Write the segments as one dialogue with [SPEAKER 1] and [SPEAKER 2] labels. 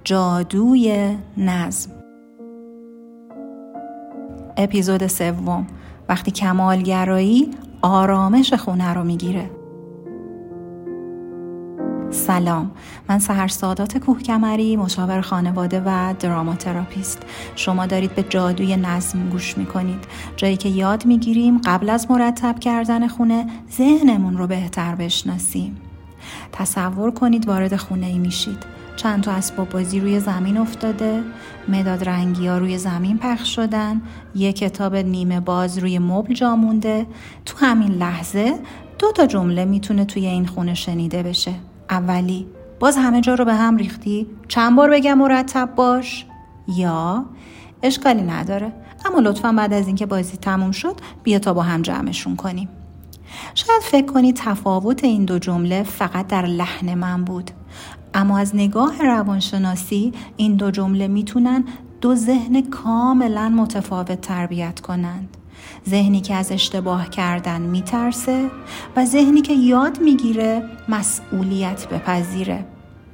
[SPEAKER 1] جادوی نظم. اپیزود 3، وقتی کمالگرایی آرامش خونه رو میگیره. سلام، من سحر سادات کوهکمری، مشاور خانواده و دراماتراپیست. شما دارید به جادوی نظم گوش میکنید، جایی که یاد میگیریم قبل از مرتب کردن خونه ذهنمون رو بهتر بشناسیم. تصور کنید وارد خونه ای میشید. چند تا اسباب بازی روی زمین افتاده، مداد رنگی ها روی زمین پخش شدن، یک کتاب نیمه باز روی مبل جا مونده. تو همین لحظه 2 جمله میتونه توی این خونه شنیده بشه. اولی، باز همه جا رو به هم ریختی؟ چند بار بگم مرتب باش؟ یا اشکالی نداره، اما لطفاً بعد از اینکه بازی تموم شد بیا تا با هم جمعشون کنیم. شاید فکر کنی تفاوت این 2 جمله فقط در لحن من بود، اما از نگاه روانشناسی این 2 جمله میتونن 2 ذهن کاملا متفاوت تربیت کنند. ذهنی که از اشتباه کردن میترسه و ذهنی که یاد میگیره مسئولیت بپذیره.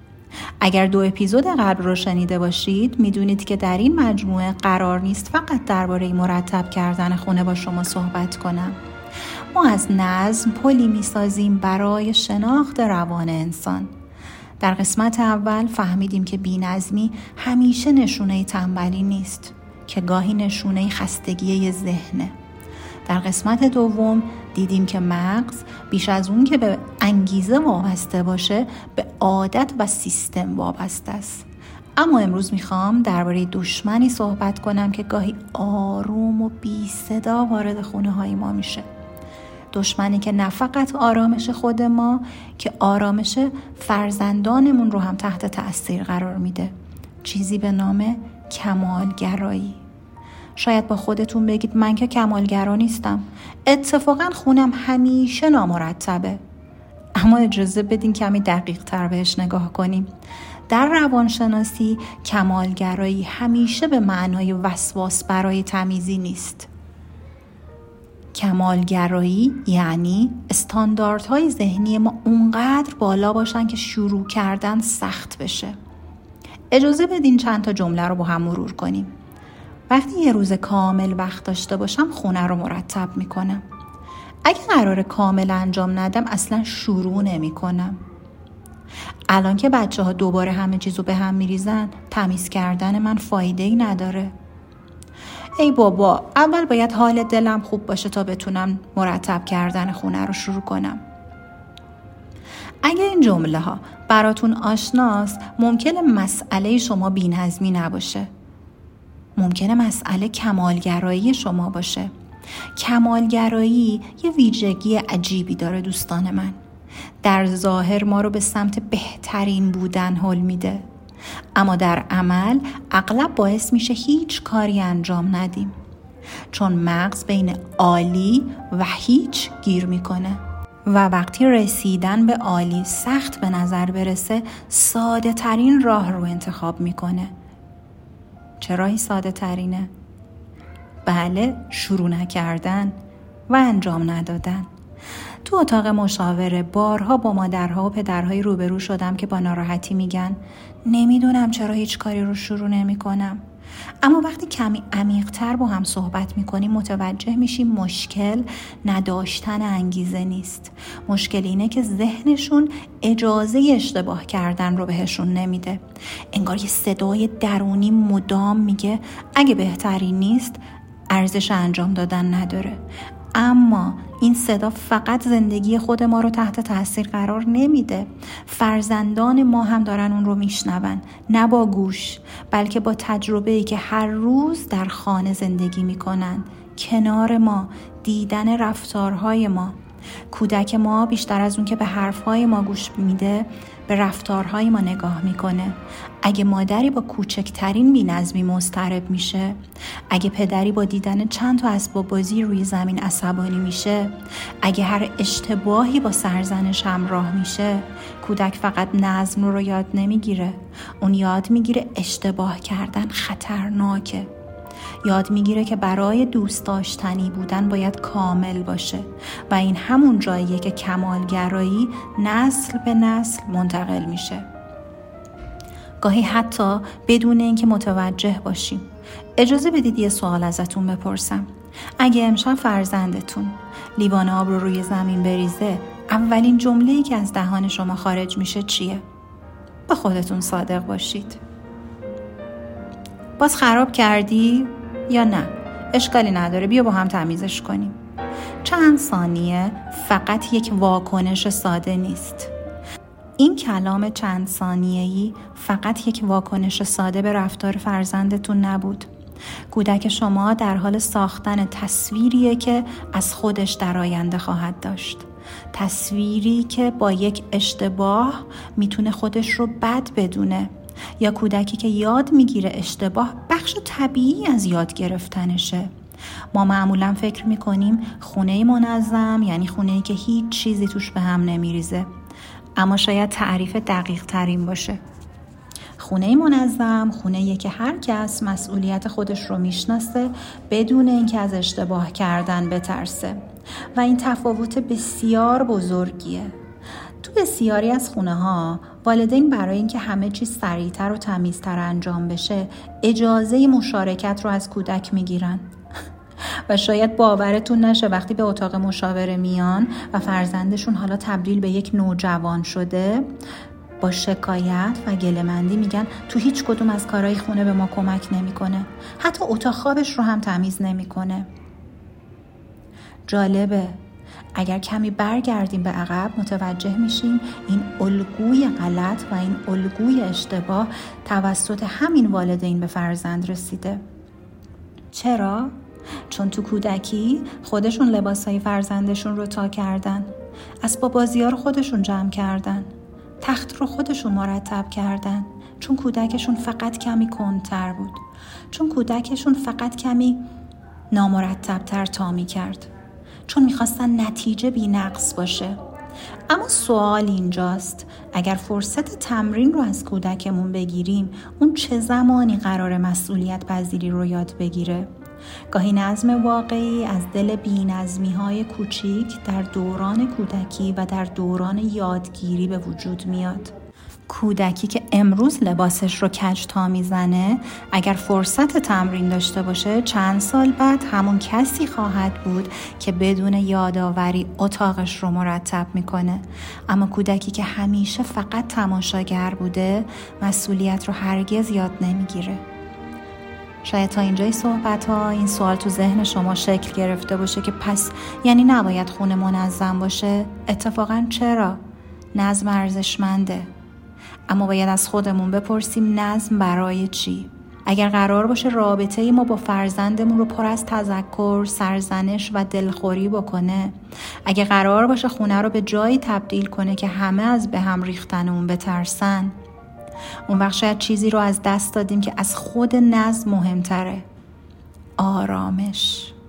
[SPEAKER 1] اگر 2 اپیزود قبل رو شنیده باشید میدونید که در این مجموعه قرار نیست فقط درباره مرتب کردن خونه با شما صحبت کنم. ما از نظم پلی میسازیم برای شناخت روان انسان. در قسمت اول فهمیدیم که بی‌نظمی همیشه نشونه تنبلی نیست، که گاهی نشونه خستگی ذهنه. در قسمت دوم دیدیم که مغز بیش از اون که به انگیزه وابسته باشه به عادت و سیستم وابسته است. اما امروز میخوام درباره دشمنی صحبت کنم که گاهی آروم و بی صدا وارد خونه های ما میشه. دشمنی که نه فقط آرامش خود ما که آرامش فرزندانمون رو هم تحت تأثیر قرار میده. چیزی به نام کمالگرایی. شاید با خودتون بگید من که کمالگرا نیستم، اتفاقا خونم همیشه نامرتبه. اما اجازه بدین کمی دقیق تر بهش نگاه کنیم. در روانشناسی کمالگرایی همیشه به معنای وسواس برای تمیزی نیست. کمالگرایی یعنی استانداردهای ذهنی ما اونقدر بالا باشن که شروع کردن سخت بشه. اجازه بدین چند تا جمله رو با هم مرور کنیم. وقتی یه روز کامل وقت داشته باشم خونه رو مرتب میکنم. اگه قراره کامل انجام ندم اصلا شروع نمی کنم. الان که بچه ها دوباره همه چیزو به هم میریزن تمیز کردن من فایده ای نداره. ای بابا، اول باید حال دلم خوب باشه تا بتونم مرتب کردن خونه رو شروع کنم. اگه این جمله ها براتون آشناست ممکنه مسئله شما بی‌نظمی نباشه. ممکنه مسئله کمالگرایی شما باشه. کمالگرایی یه ویژگی عجیبی داره دوستان من. در ظاهر ما رو به سمت بهترین بودن هل میده، اما در عمل اغلب باعث میشه هیچ کاری انجام ندیم، چون مغز بین عالی و هیچ گیر میکنه و وقتی رسیدن به عالی سخت به نظر برسه ساده ترین راه رو انتخاب میکنه. چه راهی ساده ترینه؟ بله، شروع نکردن و انجام ندادن. تو اتاق مشاوره بارها با مادرها و پدرهای روبرو شدم که با ناراحتی میگن نمیدونم چرا هیچ کاری رو شروع نمی کنم. اما وقتی کمی عمیق‌تر با هم صحبت میکنیم متوجه میشیم مشکل نداشتن انگیزه نیست. مشکل اینه که ذهنشون اجازه اشتباه کردن رو بهشون نمیده. انگار یه صدای درونی مدام میگه اگه بهتری نیست ارزش انجام دادن نداره. اما این صدا فقط زندگی خود ما رو تحت تاثیر قرار نمیده. فرزندان ما هم دارن اون رو میشنون، نه با گوش بلکه با تجربه‌ای که هر روز در خانه زندگی میکنن، کنار ما، دیدن رفتارهای ما. کودک ما بیشتر از اون که به حرفهای ما گوش میده به رفتارهای ما نگاه میکنه. اگه مادری با کوچکترین بی‌نظمی مضطرب میشه، اگه پدری با دیدن چند تا اسباب بازی روی زمین عصبانی میشه، اگه هر اشتباهی با سرزنش همراه میشه، کودک فقط نظم رو یاد نمیگیره، اون یاد میگیره اشتباه کردن خطرناکه. یاد میگیره که برای دوست داشتنی بودن باید کامل باشه و این همون جاییه که کمالگرایی نسل به نسل منتقل میشه. گاهی حتی بدون اینکه متوجه باشیم. اجازه بدید یه سوال ازتون بپرسم. اگه امشب فرزندتون لیوان آب رو روی زمین بریزه، اولین جمله‌ای که از دهان شما خارج میشه چیه؟ با خودتون صادق باشید. باز خراب کردی یا نه؟ اشکالی نداره، بیا با هم تمیزش کنیم. چند ثانیه فقط یک واکنش ساده نیست. این کلام چند ثانیه‌ای فقط یک واکنش ساده به رفتار فرزندتون نبود. کودک شما در حال ساختن تصویریه که از خودش در آینده خواهد داشت. تصویری که با یک اشتباه میتونه خودش رو بد بدونه، یا کودکی که یاد میگیره اشتباه بخش طبیعی از یاد گرفتنشه. ما معمولا فکر میکنیم خونه منظم یعنی خونه‌ای که هیچ چیزی توش به هم نمیریزه، اما شاید تعریف دقیق ترین باشه. خونه منظم خونه‌ایه که هر کس مسئولیت خودش رو میشناسه بدون اینکه از اشتباه کردن بترسه، و این تفاوت بسیار بزرگیه. تو بسیاری از خونه‌ها والدین برای اینکه همه چیز سریعتر و تمیزتر انجام بشه اجازه مشارکت رو از کودک میگیرن. و شاید باورتون نشه وقتی به اتاق مشاوره میان و فرزندشون حالا تبدیل به یک نوجوان شده، با شکایت و گله‌مندی میگن تو هیچ کدوم از کارهای خونه به ما کمک نمیکنه، حتی اتاق خوابش رو هم تمیز نمیکنه. جالبه، اگر کمی برگردیم به عقب متوجه میشیم این الگوی غلط و این الگوی اشتباه توسط همین والدین به فرزند رسیده. چرا؟ چون تو کودکی خودشون لباسای فرزندشون رو تا کردن، اسباب بازی‌ها رو خودشون جمع کردن، تخت رو خودشون مرتب کردن، چون کودکشون فقط کمی کندتر بود، چون کودکشون فقط کمی نامرتب‌تر تا می‌کرد، چون می‌خواستن نتیجه بی‌نقص باشه. اما سوال اینجاست، اگر فرصت تمرین رو از کودکمون بگیریم، اون چه زمانی قرار مسئولیت پذیری رو یاد بگیره؟ گاهی نظم واقعی از دل بی‌نظمی‌های کوچیک در دوران کودکی و در دوران یادگیری به وجود میاد. کودکی که امروز لباسش رو کج تا میزنه، اگر فرصت تمرین داشته باشه چند سال بعد همون کسی خواهد بود که بدون یادآوری اتاقش رو مرتب میکنه. اما کودکی که همیشه فقط تماشاگر بوده مسئولیت رو هرگز یاد نمیگیره. شاید تا اینجای صحبت‌ها این سوال تو ذهن شما شکل گرفته باشه که پس یعنی نباید خونه منظم باشه؟ اتفاقاً چرا؟ نظم ارزشمنده. اما باید از خودمون بپرسیم نظم برای چی؟ اگر قرار باشه رابطه ما با فرزندمون رو پر از تذکر، سرزنش و دلخوری بکنه، اگر قرار باشه خونه رو به جایی تبدیل کنه که همه از به هم ریختن اون بترسن، اون وقت شاید چیزی رو از دست دادیم که از خود نظم مهمتره: آرامش.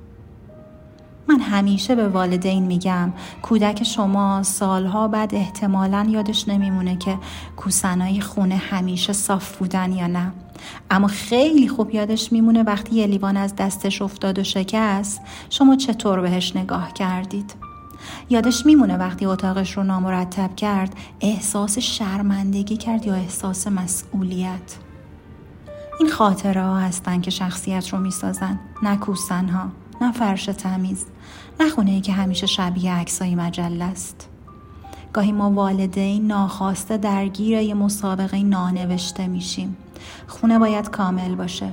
[SPEAKER 1] من همیشه به والدین میگم کودک شما سالها بعد احتمالاً یادش نمیمونه که کوسنای خونه همیشه صاف بودن یا نه، اما خیلی خوب یادش میمونه وقتی یه لیوان از دستش افتاد و شکست شما چطور بهش نگاه کردید. یادش میمونه وقتی اتاقش رو نامرتب کرد احساس شرمندگی کرد یا احساس مسئولیت. این خاطره ها هستن که شخصیت رو میسازن، نه کوسن ها، نه فرش تمیز، نه خونه‌ای که همیشه شبیه عکسای مجله است. گاهی ما والدین ناخواسته درگیر یه مسابقه نانوشته میشیم. خونه باید کامل باشه،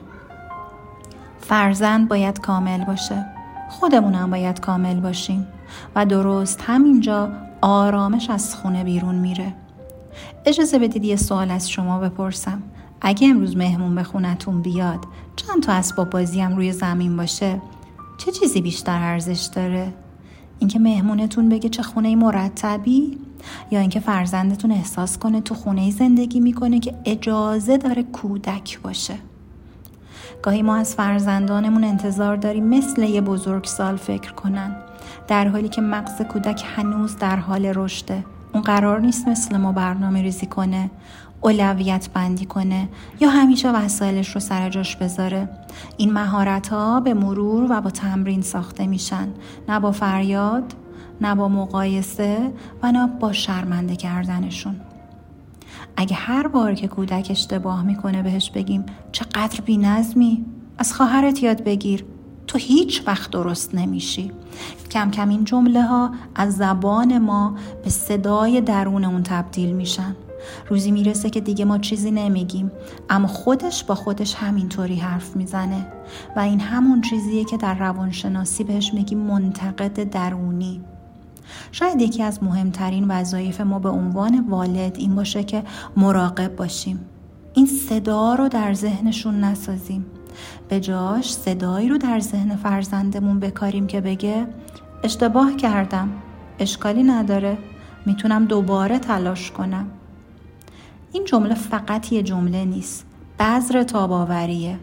[SPEAKER 1] فرزند باید کامل باشه، خودمونم باید کامل باشیم و درست همینجا آرامش از خونه بیرون میره. اجازه بدید یه سوال از شما بپرسم. اگه امروز مهمون به خونتون بیاد، چند تا اسباب بازی هم روی زمین باشه، چه چیزی بیشتر ارزش داره؟ اینکه مهمونتون بگه چه خونه مرتبی، یا اینکه فرزندتون احساس کنه تو خونه زندگی میکنه که اجازه داره کودک باشه؟ گاهی ما از فرزندانمون انتظار داریم مثل یه بزرگسال فکر کنن، در حالی که مغز کودک هنوز در حال رشده. اون قرار نیست مثل ما برنامه ریزی کنه، اولویت بندی کنه یا همیشه وسایلش رو سر جاش بذاره. این مهارت‌ها به مرور و با تمرین ساخته میشن، نه با فریاد، نه با مقایسه و نه با شرمنده کردنشون. اگه هر بار که کودک اشتباه میکنه بهش بگیم چقدر بی‌نظمی، از خواهرت یاد بگیر، تو هیچ وقت درست نمیشی. کم کم این جمله ها از زبان ما به صدای درون اون تبدیل میشن. روزی میرسه که دیگه ما چیزی نمیگیم، اما خودش با خودش همینطوری حرف میزنه و این همون چیزیه که در روانشناسی بهش میگیم منتقد درونی. شاید یکی از مهمترین وظایف ما به عنوان والد این باشه که مراقب باشیم، این صدا رو در ذهنشون نسازیم، به جاش صدایی رو در ذهن فرزندمون بکاریم که بگه اشتباه کردم، اشکالی نداره، میتونم دوباره تلاش کنم. این جمله فقط یه جمله نیست، بذر تاب‌آوریه،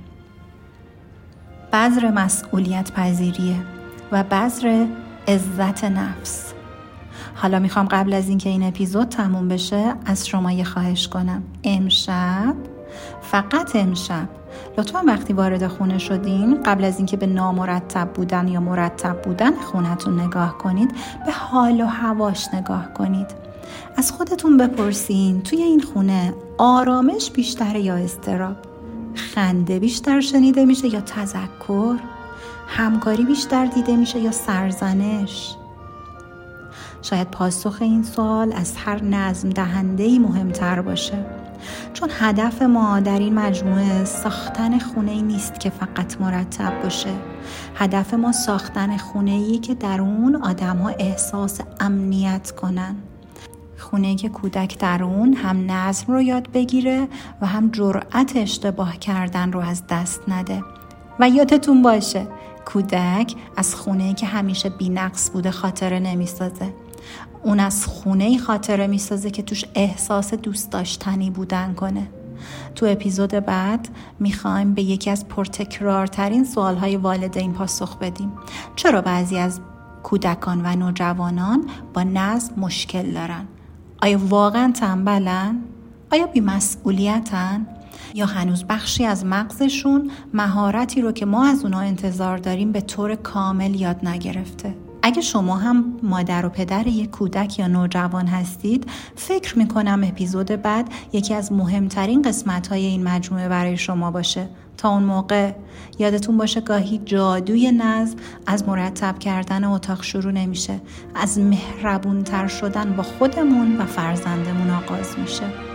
[SPEAKER 1] بذر مسئولیت پذیریه و بذر عزت نفس. حالا میخوام قبل از اینکه این اپیزود تموم بشه از شما یه خواهش کنم. امشب، فقط امشب، لطفا وقتی وارد خونه شدین قبل از اینکه به نامرتب بودن یا مرتب بودن خونتون نگاه کنید، به حال و هواش نگاه کنید. از خودتون بپرسین توی این خونه آرامش بیشتره یا اضطراب؟ خنده بیشتر شنیده میشه یا تذکر؟ همکاری بیشتر دیده میشه یا سرزنش؟ شاید پاسخ این سوال از هر نظم دهنده‌ای مهمتر باشه، چون هدف ما در این مجموعه ساختن خونه‌ای نیست که فقط مرتب باشه. هدف ما ساختن خونه‌ای که در اون آدم‌ها احساس امنیت کنن، خونه‌ای که کودک در اون هم نظم رو یاد بگیره و هم جرأت اشتباه کردن رو از دست نده. و یادتون باشه کودک از خونه‌ای که همیشه بی‌نقص بوده خاطره نمی‌سازه، اون از خونه‌ای خاطره می‌سازه که توش احساس دوست داشتنی بودن کنه. تو اپیزود بعد می‌خوایم به یکی از پرتکرارترین سوال‌های والدین پاسخ بدیم. چرا بعضی از کودکان و نوجوانان با نظم مشکل دارن؟ آیا واقعا تنبلن؟ آیا بی‌مسئولیتن؟ یا هنوز بخشی از مغزشون مهارتی رو که ما از اونها انتظار داریم به طور کامل یاد نگرفته؟ اگه شما هم مادر و پدر یک کودک یا نوجوان هستید، فکر میکنم اپیزود بعد یکی از مهمترین قسمت‌های این مجموعه برای شما باشه. تا اون موقع یادتون باشه گاهی جادوی نظم از مرتب کردن اتاق شروع نمیشه، از مهربونتر شدن با خودمون و فرزندمون آغاز میشه.